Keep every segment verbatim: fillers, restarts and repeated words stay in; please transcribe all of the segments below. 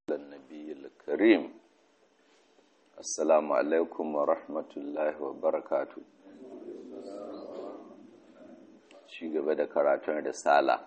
النبي الكريم السلام عليكم ورحمة الله وبركاته. Ci gaba da karatun risala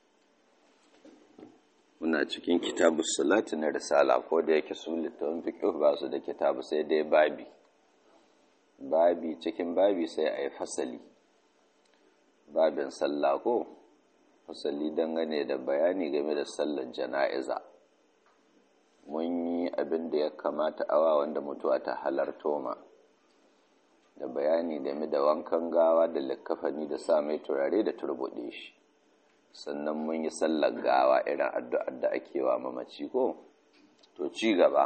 muna cikin kitabu salati na risala, ko da yake su littafin fiqh ba su da kitabu sai dai babi babi cikin babi sai a yi fasali, babin sallah ko fasali dangane da bayani game da sallar jana'iza. Mun yi abin da ya kamata awa wanda mutuwa ta halarto ma, da bayani game da wankan gawa da likkafani da sa mai turare da turbuɗe shi. Sannan mun yi sallar gawa irin addu'ar da ake wa mamaci ko? To ci gaba.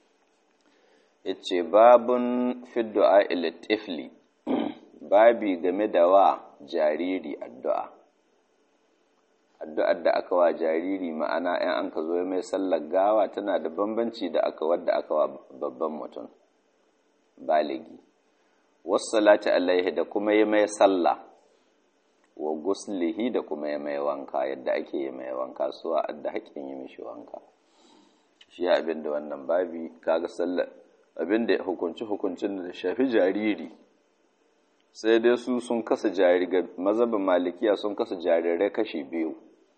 Yace babun fi du'a ila tifli, babi game da wa jariri addu'a. Addu'ar da aka wa jariri, ma'ana ‘yan an ka zo mai sallar gawa tana da bambanci da aka wadda aka wa babban mutum baligi. Wasu salati alaihi da kuma yi mai sallah, wa guslihi da kuma yi mai wanka, yadda ake yi mai wanka suwa adda haƙin yi mishi wanka. Shi abin da wannan babi kaga sallar abin da hukunci hukuncin da shafi jariri, sai dai su sun kasa jariri, mazhabin malikiya sun kasa jarirai kashi biyu.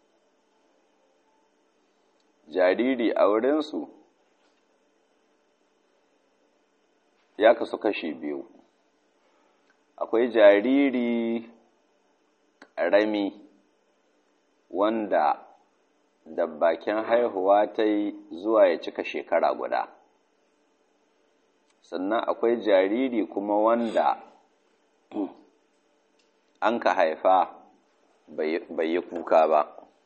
Jariri a wurinsu ya kasu kashi biyu. Akwai jariri ƙarami wanda da bakin haihuwa ta yi zuwa ya cika shekara guda. Sannan akwai jariri kuma wanda an ka haifa bai yi kuka ba.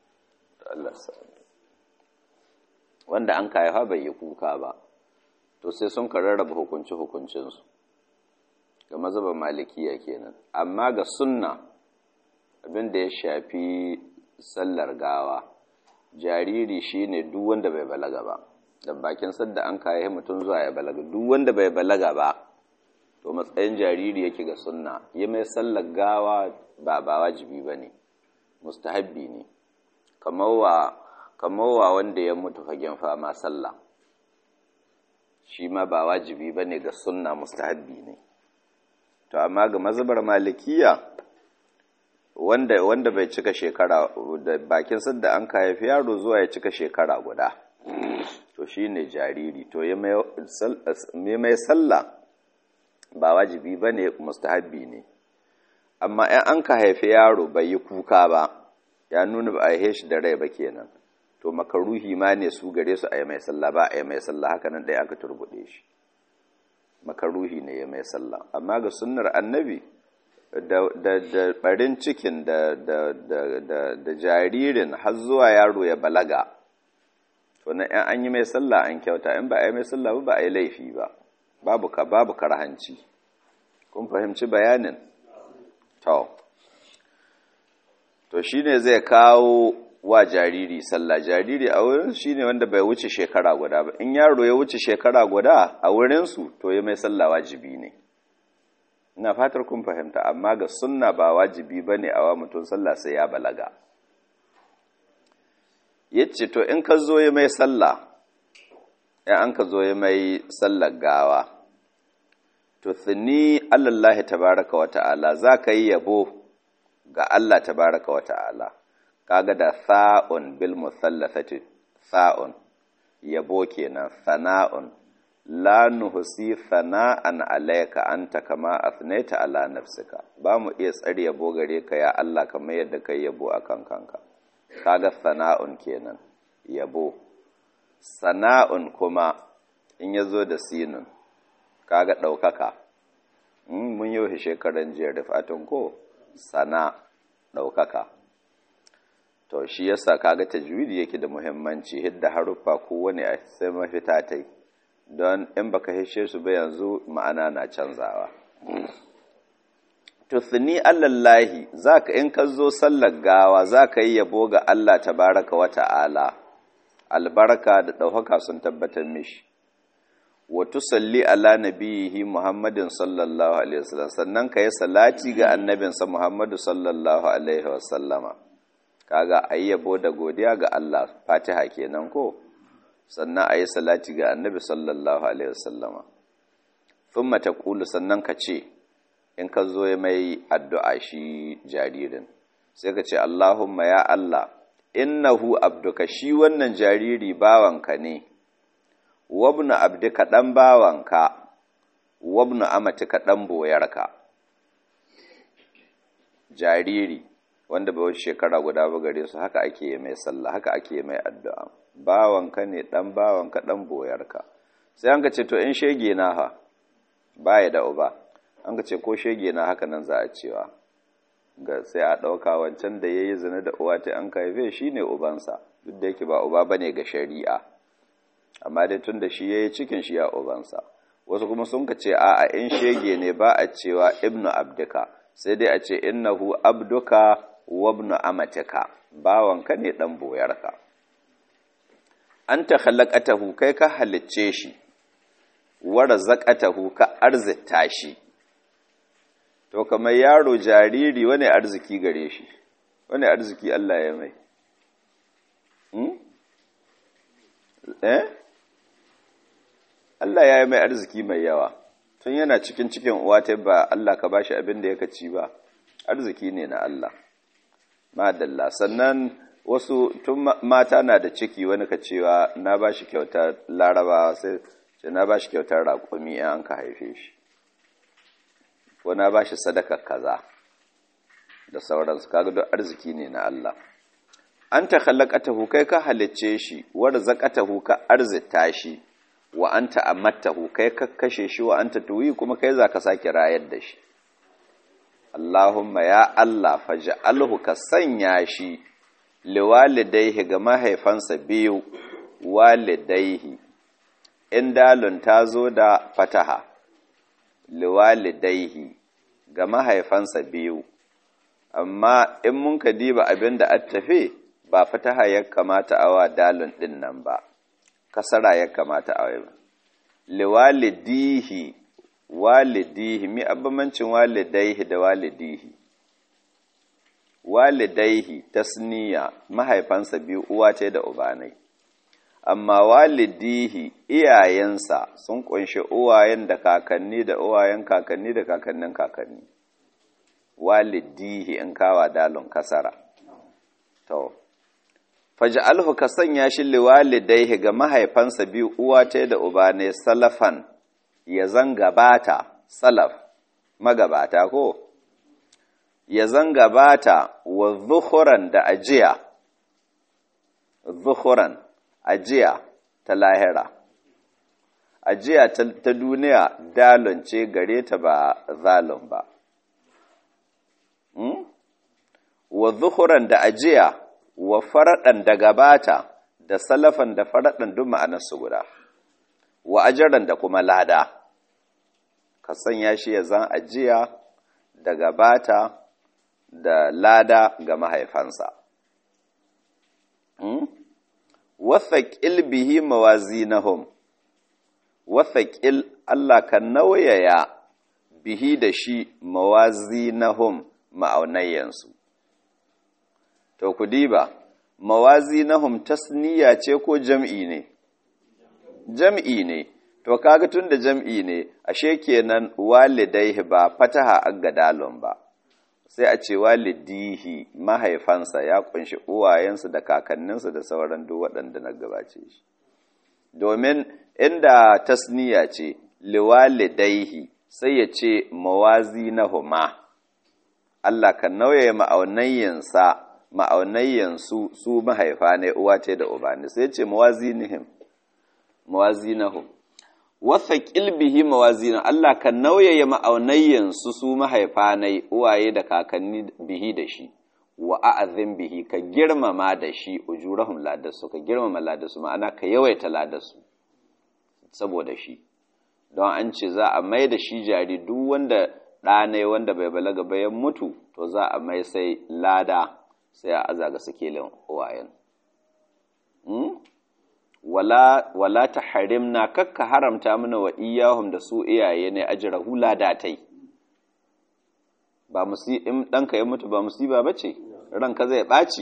Wanda an ka haifa bai yi kuka ba. To sai sun ka rarraba hukunci-hukuncinsu. Ga mazhabin malikiya kenan. Amma ga sunna abin da ya shafi sallar gawa, jariri shine duk wanda bai balaga ba. Da bakin sadda an kayi mutum zuwa ya balaga, duk wanda bai balaga ba to matsayin jariri yake ga sunna. Yi mai sallar gawa ba ba wajibi bane, mustahabbi ne. Kamar wa kamar wa wanda ya mutu fagen fama sallah, shi ma ba wajibi bane ga sunna, mustahabbi ne. To amma ga mazhabar malikiya wanda wanda bai cika shekara, da bakin sadda an kai yaro zuwa ya cika shekara guda, to shine jariri. To ya mai mai sallah ba wajibi bane, mustahabbi ne. Amma in an ka haifi yaro bai yi kuka ba, ya nuna ba a haife shi da rai ba kenan, to makaruhi ma ne su gare su a yi mai sallah, ba a yi mai sallah haka nan ɗaya aka turbuɗe shi. Makaruhi ne ya mai sallah. Amma ga sunnar annabi da da da barin cikin da da da da, da jaririn har zuwa yaro ya balaga, to na in an yi mai sallah an kyauta, in ba a yi mai sallah ba ba a yi laifi ba, babu ka babu karhanci. Kun fahimci bayanin? To to shine zai kawo wa jariri sallah. Jariri a wurin shine wanda bai wuce shekara guda ba. In yaro ya wuce shekara guda a wurin su, to ya mai sallah wajibi ne. Ina fatar kun fahimta. Amma ga sunna ba wajibi bane a wa mutum sallah sai ya balaga. Yace to in ka zo ya mai sallah, in an ka zo ya mai sallar gawa, to thini allallahi tabaraka wa ta'ala, za ka yi yabo ga Allah tabaraka wa ta'ala. Kaga da sa'un bil musallathati, sa'un yabo kenan, sana'un la nuhsi sana'an alayka anta kama asnaita ala nafsika. Ba mu iya tsare yabo gare ka ya Allah kamar yadda kai yabo akan kanka. Kaga sana'un kenan, yabo. Sana'un kuma in yazo da sinun, kaga daukaka. Mun yi shekaran jiya da fatan ko sana daukaka. To shi yasa kaga tajwidi yake da muhimmanci, hidda haruffa kowane a sai mafita tai, don in baka hishe su ba yanzu ma'ana na canzawa. To thini allallahi, zaka in ka zo sallar gawa zaka yi yabo ga Allah tabaraka wa ta'ala, albarka da ɗaukaka sun tabbatar mishi. Wa tusalli ala nabiyihi Muhammadin sallallahu alaihi wasallam, sannan ka yi salati ga annabinsa Muhammadu sallallahu alaihi wasallama. Kaga ayi yabo da godiya ga Allah, Fatiha kenan ko? sannan a yi salati ga annabi sallallahu alaihi wasallama thumma taqulu sannan ka ce in ka zo mai addu'a shi jaririn sai ka ce Allahumma ya Allah innahu abduka shi wannan jariri bawanka ne wabnu abdika dan bawanka wabnu amatika dan boyarka jariri wanda bai wuce shekara guda ba gare su haka ake mai sallah haka ake mai addu'a bawanka ne dan bawanka dan boyarka sai an ka ce to in shege na ha baya da uba an ka ce ko shege na haka nan za a cewa ga sai a ɗauka wancan da ya yi zina da uwa ta an kaife shi ne ubansa duk da yake ba uba ba ne ga shari'a amma dai tun da shi ya yi cikin shi ya ubansa wasu kuma sun ka ce a a in shege ne ba a cewa ibnu abdika sai dai a ce innahu abduka wabnu amatika bawanka ne dan boyarka anta khalaqatahu kai ka halicce shi wa razaqatahu ka arzita shi to kamar yaro jariri wani arziki gare shi wani arziki Allah ya mai hmm? eh Allah ya yi mai arziki mai yawa tun yana cikin cikin uwa ta ba Allah ka bashi abin da yake ci ba arziki ne na Allah madalla sannan wasu tun mata na da ciki wani ka cewa na bashi kyautar larabawa sai ce na bashi kyautar raƙumi an ka haife shi ko na ba shi sadaka kaza da sauransu kaga duk arziki ne na Allah anta khalaqatahu kai ka halicce shi wa razaqatahu ka arzita shi wa anta amattahu kai ka kashe shi wa anta tuwi kuma kai zaka sake rayar da shi Allahumma ya Allah faj'alhu ka sanya shi liwalidayhi ga mahaifansa biyu walidayhi in dalun tazo da fataha liwalidaihi ga mahaifansa biyu amma in mun ka diba abin da attafe ba fataha ya kamata awa dalun din nan ba kasara ya kamata awa liwalidihi walidihi mi abamancin walidaihi da walidihi walidaihi tasniya mahaifansa biyu uwa ce da ubanai amma walidihi iyayensa sun kunshi uwayen da kakanni da uwayen kakanni da kakannin kakanni walidihi in kawa dalon kasara to faj'alhu ka sanya shi liwalidaihi ga mahaifansa biyu uwa ta da uba ne salafan ya zangabata salaf magabata ko ya zangabata wa zuhuran da ajiya zuhuran ajiya ta lahira ajiya ta duniya dalon ce gare ta ba zalun ba hmm? wa zuhuran da ajiya wa faraɗan da gabata da salafan da faraɗan duk ma'anarsu guda wa ajaran da kuma lada ka sanya shi ya zan ajiya da gabata da lada ga mahaifansa hmm? wasaƙil bihi mawazinahum wasaƙil Allah ka nauyaya bihi da shi mawazinahum ma'aunayyansu to ku diba mawazinahum tasniya ce ko jam'i ne jam'i ne to kaga tun da jam'i ne ashe kenan walidaihi ba fataha aggadalon ba sai a ce walidihi mahaifansa ya kunshi uwayensu da kakanninsu da sauran duk waɗanda na gabace shi domin inda tasniya ce liwalidaihi sai ya ce mawazinahuma Allah kan nauye ma'aunayyansa ma'aunayyansu su mahaifa ne uwa ce da uba ne sai ce mawazinihim mawazinahum wathaqil bihi mawazina Allah kan nauye ma'aunayyansu su mahaifa ne uwaye da kakanni bihi da shi wa a'azim bihi ka girmama da shi ujurahum ladasu ka girmama ladasu ma'ana ka yawaita ladasu saboda shi don an ce za a mai da shi jari duk wanda ɗane wanda bai balaga bayan mutu to za a mai sai lada sai a aza ga sikelin uwayen hmm? wala wala tahrimna kakka haramta mana wa iyahum da su iyaye ne ajrahu ladatai ba musi in danka ya mutu ba musiba bace ranka zai baci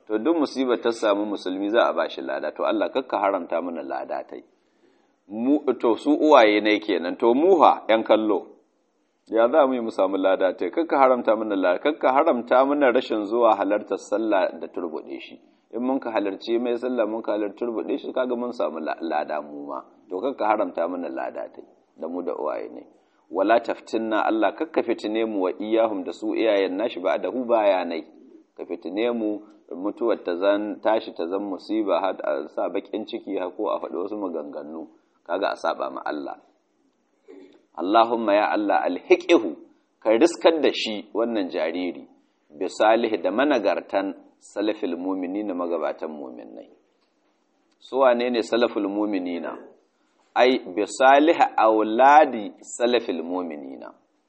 to duk musibar ta samu musulmi za a bashi lada to Allah kakka haramta mana lada tai mu to su uwaye ne kenan to muha yan kallo ya za mu yi mu samu lada tai kakka haramta mana lada kakka haramta mana rashin zuwa halartar sallah da turbude shi in mun ka halarci mai sallah mun ka halarci turbude shi kaga mun samu lada mu ma to kakka haramta mana lada tai da mu da uwaye ne wala taftinna Allah kakka fitine mu wa iyahum da su iyayen nashi ba da hu bayanai ka fitine mu mutuwar ta zan tashi ta zan musiba har a sa bakin ciki ha ko a faɗi wasu maganganu kaga a saba ma Allah Allahumma ya Allah alhiqihu ka riskar da shi wannan jariri bi salih da managartan salafil mu'minina magabatan mu'minai su wane ne salaful mu'minina ai bi salih auladi salafil mu'minina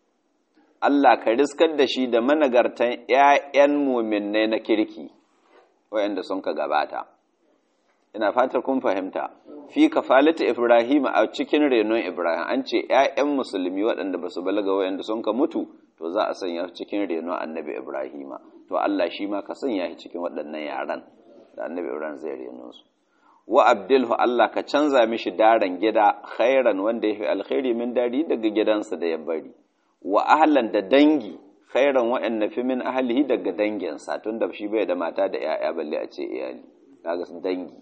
Allah ka riskar da shi da managartan ƴaƴan mu'minai na kirki wayanda sun ka gabata ina fatar kun fahimta fi kafalati Ibrahim a cikin renon Ibrahim an ce ƴaƴan musulmi waɗanda basu balaga wayanda sun ka mutu to za a sanya cikin renon Annabi Ibrahim to Allah shi ma ka sanya shi cikin waɗannan yaran da Annabi Ibrahim zai reno su wa abdilhu Allah ka canza mishi daren gida khairan wanda yafi alkhairi min dari daga gidansa da ya bari wa ahlan da dangi khairan wa'anna fi min ahlihi daga danginsa tunda shi bai da mata da yaya balle a ce iyali kaga su dangi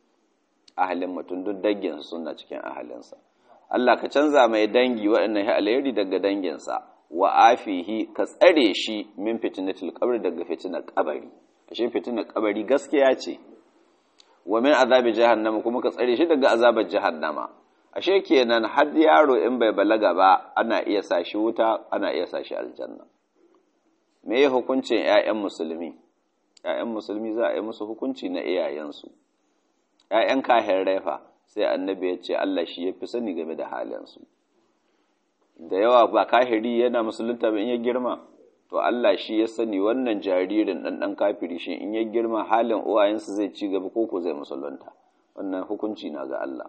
ahalin mutum duk dangin suna cikin ahalinsa Allah ka canza mai dangi wa'annan hi alheri daga danginsa wa afihi ka tsare shi min fitnatil qabr daga fitnar kabari ashe fitnar kabari gaskiya ce wa min azabi jahannama kuma ka tsare shi daga azabar jahannama ashe kenan har yaro in bai balaga ba ana iya sa shi wuta ana iya sa shi aljanna me ya hukuncin ƴaƴan musulmi ƴaƴan musulmi za a yi musu hukunci na iyayensu ƴaƴan kafirai fa sai annabi ya ce Allah shi yafi sani game da halinsu da yawa ba kafiri yana musulunta ba in ya girma to Allah shi ya sani wannan jaririn dan dan kafiri shi in ya girma halin uwayensa zai ci gaba ko ko zai musulunta wannan hukunci na ga Allah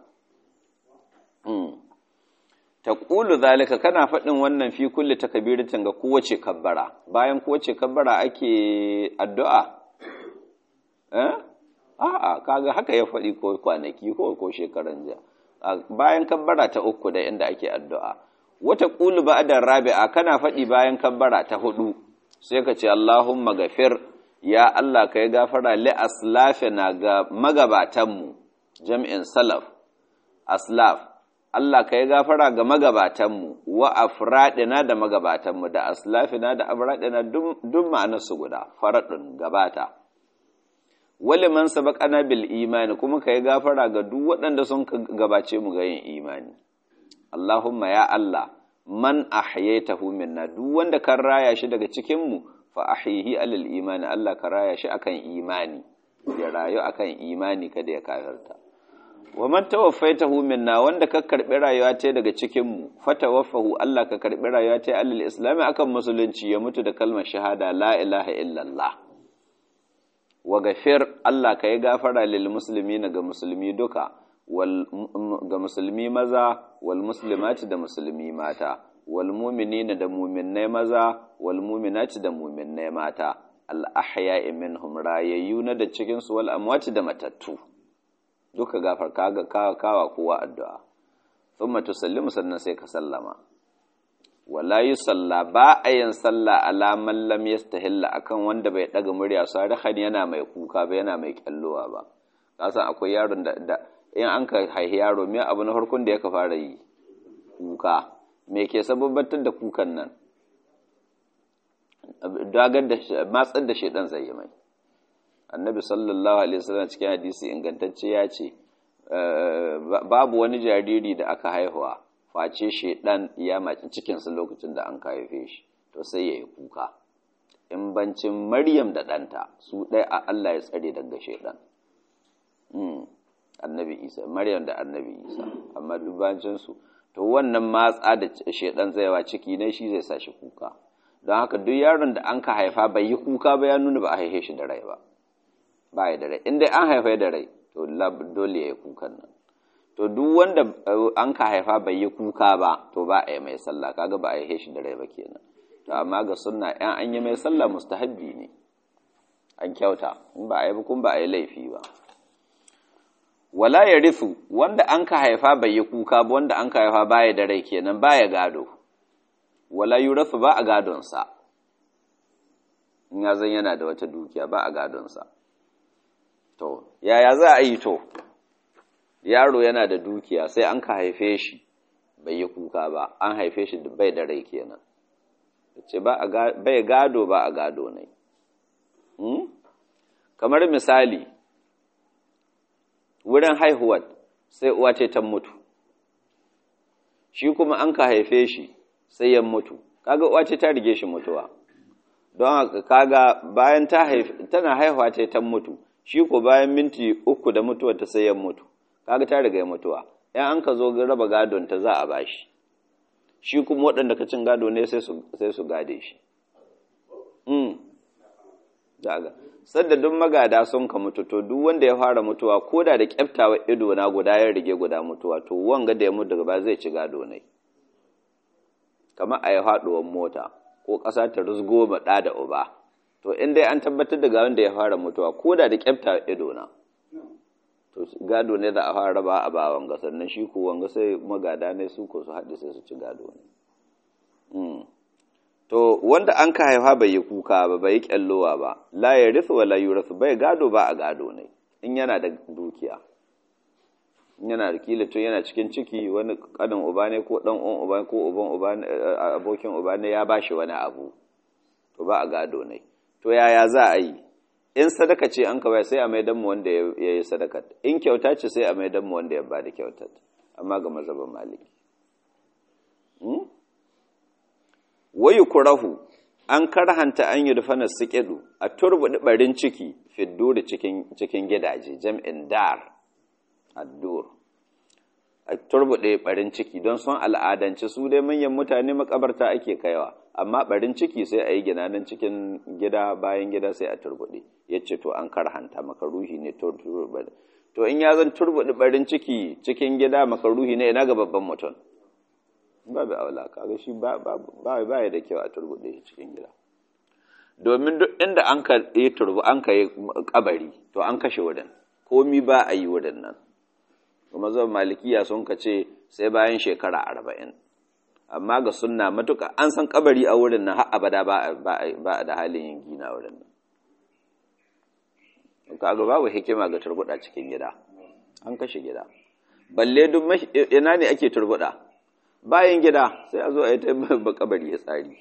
taqulu zalika kana faɗin wannan fi kulli takbiratin ga kowace kabbara bayan kowace kabbara ake addu'a eh a'a kaga haka ya faɗi ko kwanaki ko ko shekaran jiya bayan kabbara ta uku da inda ake addu'a wata qulu ba'da rabi'a kana faɗi bayan kabbara ta hudu sai ka ce Allahumma ghafir ya Allah kai gafara li aslafina ga magabatanmu jam'in salaf aslaf Allah ka yi gafara ga magabatanmu wa afradina da magabatanmu da aslafina da afradina duk ma'anarsu guda faradin gabata wali man sabaqana bil imani kuma ka yi gafara ga duk waɗanda sun gabace mu ga yin imani Allahumma ya Allah man ahyaytahu minna duk wanda kan raya shi daga cikin mu fa ahyihi alal imani Allah ka raya shi akan imani ya rayu akan imani kada ya kafirta wa man tawaffaitahu minna wanda ka karbi rayuwa ta daga cikin mu fatawaffahu Allah ka karbi rayuwa ta alal islami akan musulunci ya mutu da kalmar shahada la ilaha illallah wa ghafir Allah ka yi gafara lil muslimina ga musulmi duka wal ga musulmi maza wal muslimati da musulmi mata wal mu'minina da mu'minnai maza wal mu'minati da mu'minnai mata al ahya'i minhum rayayyuna da cikin su wal amwati da matattu duka gafar kaga kawa kowa addu'a thumma tusallimu sannan sai ka sallama wala yusalla ba ayin salla ala man lam yastahilla akan wanda bai daga murya sarihan yana mai kuka ba yana mai kyallowa ba kasan akwai yaron da, da in an ka haihi yaro me abu na farkon da ya ka fara yi kuka me ke sababatar da kukan nan dagar da matsar da shedan zai yi mai annabi sallallahu alaihi wasallam cikin hadisi ingantacce ya ce babu wani jariri da aka haihuwa face shedan ya maci cikin sa lokacin da an haife shi to sai yayi kuka in bancin Maryam da danta su dai a Allah ya tsare daga shedan mm annabi Isa Maryam da annabi Isa amma dubancin su to wannan matsa da shedan zai wa ciki ne shi zai sa shi kuka don haka duk yaron da an ka haifa bai yi kuka ba ya nuna ba a haife shi da rai ba ba ya da rai inda an haifa da rai to dole ya yi kukan nan to duk wanda an ka haifa bai yi kuka ba to ba a yi mai sallah kaga ba a yi shi da rai ba kenan to amma ga sunna ɗan an yi mai sallah mustahabbi ne an kyauta in ba a yi kun ba a yi laifi ba. Wala ya rithu wanda an ka haifa bai yi kuka ba, wanda an ka haifa baya da rai kenan baya gado. Wala yurathu ba a gadonsa, in ya zan yana da wata dukiya ba a gadonsa. To, yaya za a yi to? Yaro yana da dukiya sai an ka haife shi bai yi kuka ba, an haife shi bai da rai kenan. Ce bai gado ba a gado ne. Hmm? Kamar misali, wurin haihuwar sai uwa ce ta mutu, shi kuma an ka haife shi sai ya mutu, kaga uwa ce ta rige shi mutuwa. Don haka kaga bayan ta haife tana haihuwa ce ta mutu, shi ko bayan minti uku da mutuwar ta sai ya mutu, kaga ta riga ya mutuwa. ‘Yan an ka zo raba gadon ta za a bashi, shi kuma waɗanda ka cin gado ne sai su gade shi. Mm. Daga. Sadda duk magada sun ka mutu, to duk wanda ya fara mutuwa, ko da da kyaftawa ido na guda ya rige guda mutuwa, to wanga da ya mutu daga ba zai ci gado ne. Kamar a yi haɗuwar mota, ko ƙasa ta rusgo ma ɗa da uba, to in dai an tabbatar da ga wanda ya fara mutuwa, ko da da kyaftawa ido na, to gado ne za a fara raba a ba wanga, sannan shi ko wanga sai magada ne su ko su haɗe sai su ci gado ne. To wanda an ka haifa bai yi kuka ba, bai yi kyallowa ba, la ya rithu wa la yurathu, bai gado ba a gado ne, in yana da dukiya. In yana da kila tun yana cikin ciki, wani kanin uba ne ko dan uwan uba ko uban uba ne, abokin uba ne ya bashi wani abu, to ba a gado ne. To yaya za a yi? In sadaka ce an ka bai sai a mai dan mu wanda ya yi sadaka, in kyauta ce sai a mai dan mu wanda ya ba da kyautar, amma ga mazhabin Maliki. Hmm? Wayu kurahu an karhanta an yi dufana siƙidu a turbuɗi ɓarin ciki fidduri cikin cikin gidaje, jam'in dar addur, a turbuɗe ɓarin ciki don sun al'adanci su dai manyan mutane makabarta ake kaiwa, amma ɓarin ciki sai a yi gina nan cikin gida bayan gida sai a turbuɗe. Ya ce to an karhanta makaruhi ne turbuɗe. To in ya zan turbuɗe ɓarin ciki cikin gida makaruhi ne, ina ga babban mutum. Babu aula, kaga shi ba ba ba da kyau a turbuɗe shi cikin gida. Domin duk inda an ka yi turbu an ka yi kabari, to an kashe wurin, komi ba a yi wurin nan. Kuma zan malikiya sun ka ce sai bayan shekara arba'in, amma ga sunna matuka an san kabari a wurin nan har abada ba ba da halin yin gina wurin nan. Kaga babu hikima ga turbuɗa cikin gida, an kashe gida. Balle duk ina ne ake turbuɗa? Bayan gida sai a zo a yi ta ba kabari ya tsari.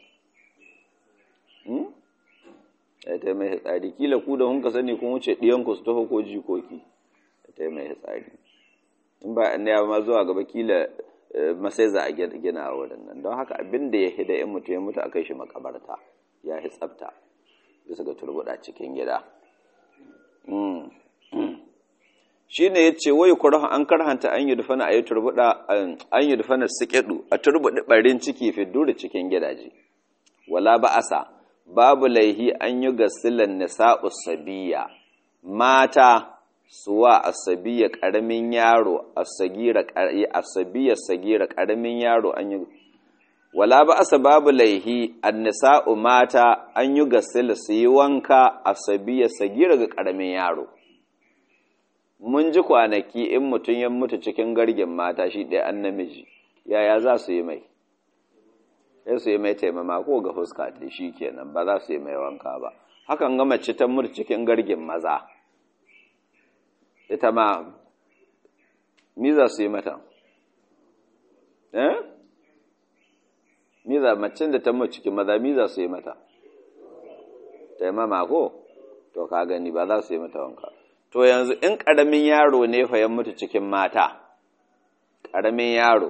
A yi ta mai tsari, kila ku da hunka sani kun wuce ɗiyanku su taho ko jikoki, a ta mai tsari. In ba a ya ma zuwa gaba kila masai za a gina a wurin nan. Don haka abin da ya hida in mutu ya mutu a kai shi makabarta, ya yi tsafta bisa ga turbuɗa cikin gida. Shi ne ya ce, wai kurahu an karhanta an yi dufana a yi turbuɗa, an yi dufana siƙiɗu a turbuɗi ɓarin ciki fi duri cikin gidaje. Wala ba'asa, babu laihi an yi gasilan nisa'u sabiya, mata suwa asabiya ƙaramin yaro, asabiya sagira ƙaramin yaro an yi. Wala ba'asa babu laihi an nisa'u mata an yi gasila su yi wanka asabiya sagira ga ƙaramin yaro. Mun ji kwanaki in mutum ya mutu cikin gargin mata shi ɗaya an namiji, yaya za su yi mai? Sai su yi mai taimama ko ga fuska ta shi kenan, ba za su yi mai wanka ba. Hakan ga mace ta mutu cikin gargin maza, ita ma, mi za su yi mata? Eh? Mi za macen da ta mutu cikin maza, mi za su yi mata? Taimama ko? To ka gani ba za su yi mata wanka. To yanzu in ƙaramin yaro ne fa ya mutu cikin mata, ƙaramin yaro,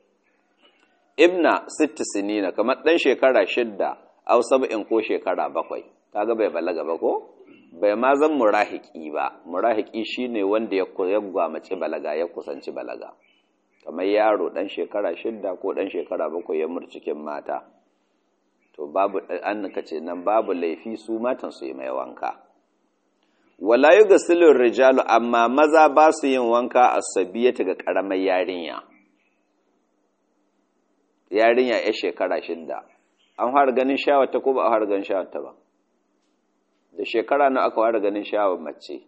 ibna sitti sinina, kamar ɗan shekara shidda, au saba'in ko shekara bakwai, kaga bai balaga ba ko? Bai ma zan murahiki ba, murahiki shine wanda ya gwamaci balaga, ya kusanci balaga. Kamar yaro ɗan shekara shidda ko ɗan shekara bakwai ya mutu cikin mata, to babu an ka ce nan babu laifi su matan su yi mai wanka. Wala yi gasilin rijalu, amma maza ba su yin wanka a sabiyata ga ƙaramar yarinya. Yarinya ya shekara shidda. An har ganin shawata ko ba a har ganin shawata ba? da shekara na aka fara ganin shawar mace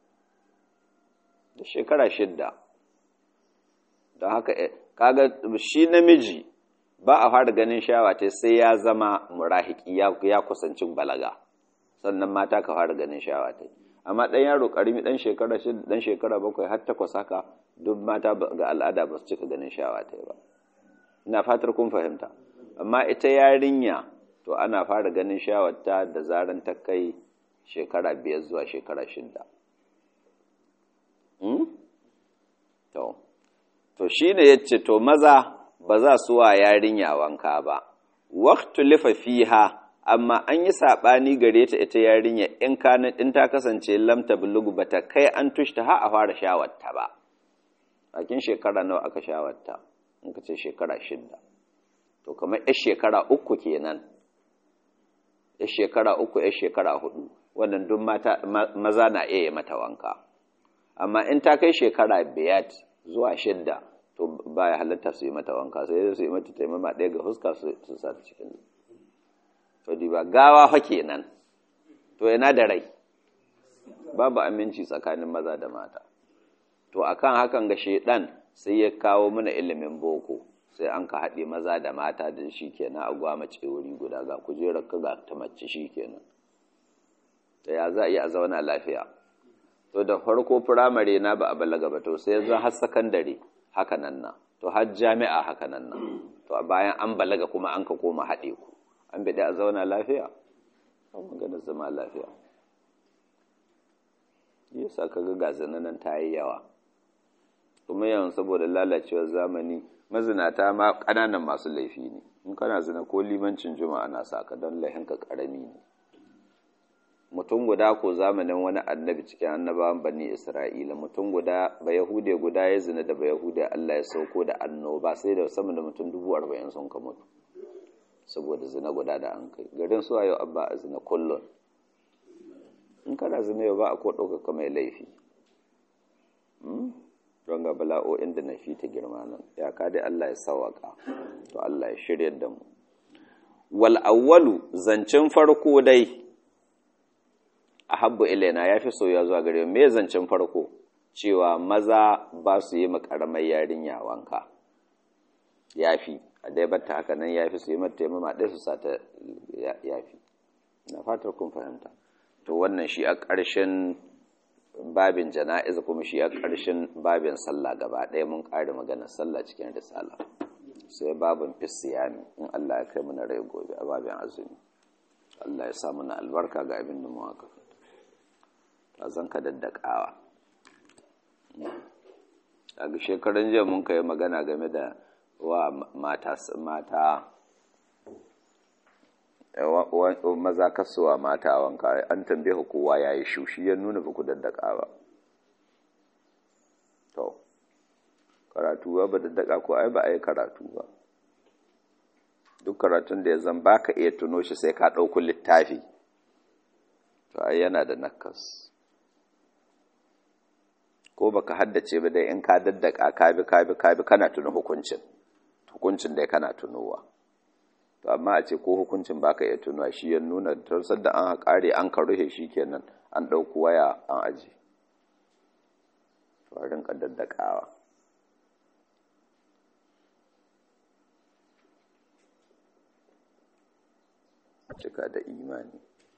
da shekara shidda. Don haka kaga shi namiji ba a fara ganin shawa ta sai ya zama murahiki ya kusanci balaga, sannan mata ka fara ganin shawa ta. Amma ɗan yaro ƙarami ɗan shekara shida ɗan shekara bakwai har takwas haka duk mata ga al'ada ba su cika ganin shawa ta ba. Ina fatar kun fahimta. Amma ita yarinya to ana fara ganin shawarta da zaran ta kai shekara biyar zuwa shekara shida. Hmm? To, to shi ne ya ce, to maza ba za su wa yarinya wanka ba, waktu lifa fiha, amma an yi saɓani gare ta ita yarinya in kanin in ta kasance lamta bulugu ba ta kai an tushta ha a fara shawarta ba. Bakin shekara nawa aka shawarta, in ka ce shekara shida. To, kamar ‘yar shekara uku kenan, ‘yar shekara uku, ‘yar shekara hudu, wannan duk mata maza na iya mata wanka. Amma in ta kai shekara biyar zuwa shidda, to ba ya halatta su yi mata wanka, sai su yi mata taimama ɗaya ga huska su sa ta cikin. To, di ba gawa fa kenan, to yana da rai, babu aminci tsakanin maza da mata. To, akan hakan ga shaidan sai ya kawo mana ilimin boko, sai an ka haɗe maza da mata da shi kenan a gwamace wuri guda ga kujerar ka ga ta mace shi kenan. Ta ya za a yi a zauna lafiya. To da farko firamare na ba a balaga ba, to sai yanzu har sakandare haka nan na, to har jami'a haka nan na, to a bayan an balaga kuma an ka koma haɗe ku, an bida a zauna lafiya, an magana zama lafiya. Yi sa ka ga gazana nan ta yi yawa, kuma yawan saboda lalacewar zamani mazinata ma ƙananan masu laifi ne, in kana zina ko limancin juma'a na saka don laihinka ƙarami ne. Mutum guda ko zamanin wani annabi cikin annabawan bani Isra'ila, mutum guda ba Yahude guda ya zina da ba Yahude Allah ya sauko da annoba sai da sama da mutum dubu arba'in sun ka mutu saboda zina guda da an kai. Garin su yau abba a zina kullun. In kana zina yau ba a ko ɗaukaka mai laifi. Don ga bala'o'in da na fi ta girma nan, ya ka dai Allah ya sawaka, to Allah ya shirya da mu. Wal awwalu zancen farko dai ahabbu ilaina yafi soyuwa zuwa gare mu. Me zancen farko cewa maza ba su yi makaramar yarinya wanka, yafi a dai batta haka nan yafi su yi mata taimama ɗaya su sa ta yafi. Na fatar kun fahimta. To wannan shi a ƙarshen babin jana'iza, kuma shi a ƙarshen babin sallah gaba ɗaya mun ƙare maganar sallah cikin risala, sai babin fisiyami in Allah ya kai mana rai gobe a babin azumi. Allah ya sa mana albarka ga abin da mu haka a zan ka daddakawa. Daga shekaran jiya mun kai magana game da wa mata mata maza kasuwa mata wanka, an tambaye kowa yayi shushi ya nuna ba ku daddaka ba. To karatu ba daddaka ko ai ba ai karatu ba. Duk karatun da ya zan baka iya tuno shi sai ka ɗauko littafi, to ai yana da nakas. Ko baka haddace ba dai in ka daddaka ka bi ka bi ka bi kana tuno hukuncin hukuncin dai kana tunowa. To amma a ce ko hukuncin baka iya tunowa, shi ya nuna tarsar da an kare an ka ruhe shi kenan an ɗauki waya an aje. To a rinka daddakawa. Cika da imani.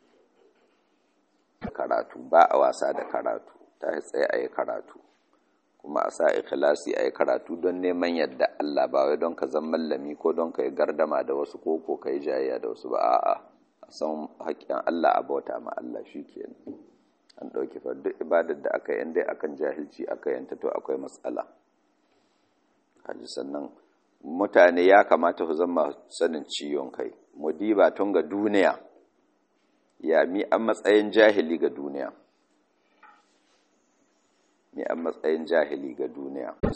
Karatu ba a wasa da karatu, ta tsaye a yi karatu, kuma a sa ikhlasi a yi karatu don neman yadda Allah, ba wai don ka zama mallami ko don ka yi gardama da wasu ko ko ka yi jayayya da wasu ba. A'a, a san haƙƙin Allah a bauta ma Allah shi kenan. An ɗauki fa duk ibadar da aka yi dai akan jahilci aka yanta to akwai matsala. Haji sannan mutane ya kamata su zama sanin ciwon kai. Mu diba tun ga duniya, ya mi an matsayin jahili ga duniya. Mi an matsayin jahili ga duniya.